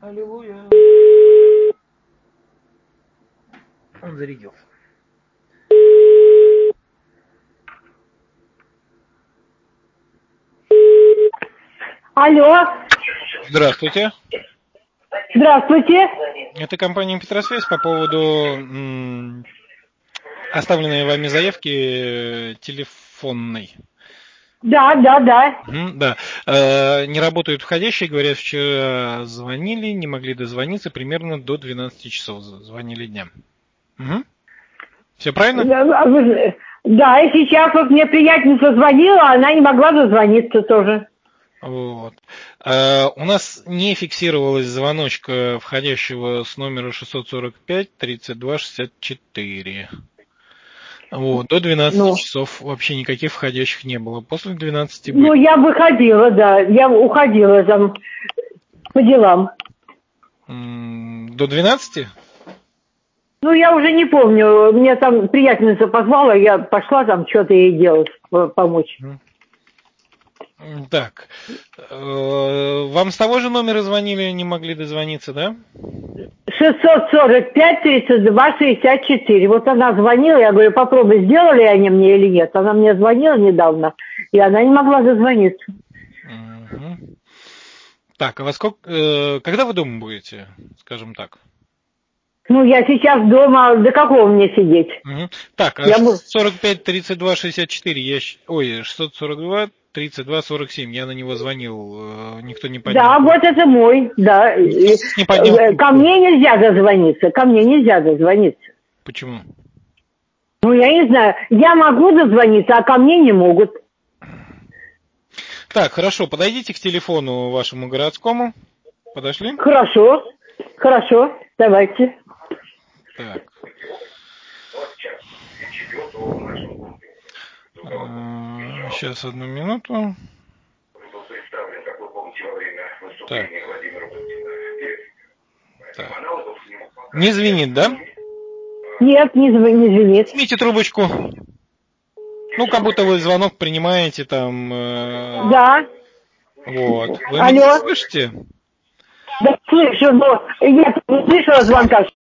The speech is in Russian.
Аллилуйя. Он зарядился. Алло. Здравствуйте. Здравствуйте. Это компания Петросвязь по поводу оставленной вами заявки телефонной. Да. Да. Не работают входящие, говорят, вчера звонили, не могли дозвониться, примерно до 12 часов звонили днем. Все правильно? Да, и сейчас вот мне приятельница звонила, она не могла дозвониться тоже. Вот. У нас не фиксировалась звоночка входящего с номера 645-32-64. Вот, до 12 часов вообще никаких входящих не было. После 12 были. Ну, я выходила, да. Я уходила там по делам. До 12? Ну, я уже не помню. Мне там приятельница позвала, я пошла там что-то ей делать, помочь. Так. Вам с того же номера звонили, не могли дозвониться, да? 645-32-64. Вот она звонила, я говорю, попробуй, сделали они мне или нет. Она мне звонила недавно, и она не могла дозвониться. Так, а во сколько, когда вы дома будете, скажем так? Ну, я сейчас дома, до какого мне сидеть? Так, а 45-32-64, 642-32-47, я на него звонил, никто не поднял. Да, вот это мой, да. Не поднял. Ко мне нельзя дозвониться, Почему? Ну, я не знаю, я могу дозвониться, а ко мне не могут. Так, хорошо, подойдите к телефону вашему городскому. Подошли? Хорошо, давайте. Так. Сейчас, одну минуту. Так. Не звенит, да? Нет, не звенит. Возьмите трубочку. Ну, как будто вы звонок принимаете там. Да. Вот. Вы Алло. меня слышите? Да, слышу, но я не слышала звонка.